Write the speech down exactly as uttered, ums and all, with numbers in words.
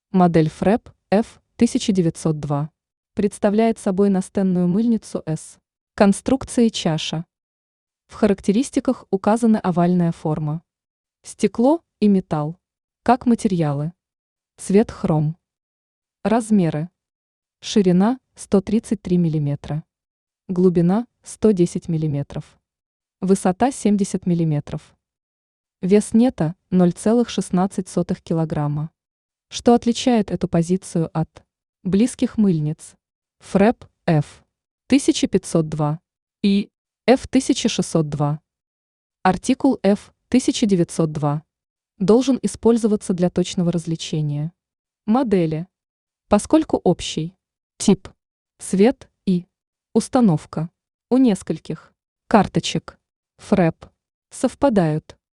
Модель фрэп эф тысяча девятьсот два. Представляет собой настенную мыльницу S. Конструкции чаша. В характеристиках указаны овальная форма. Стекло и металл. Как материалы. Цвет хром. Размеры. Ширина сто тридцать три миллиметра. Глубина сто десять миллиметров. Высота семьдесят миллиметров. Вес нета ноль целых шестнадцать сотых килограмма. Что отличает эту позицию от близких мыльниц фрэп эф тысяча пятьсот два и эф тысяча шестьсот два? Артикул эф тысяча девятьсот два должен использоваться для точного различения модели, поскольку общий тип, цвет и установка у нескольких карточек фрэп совпадают.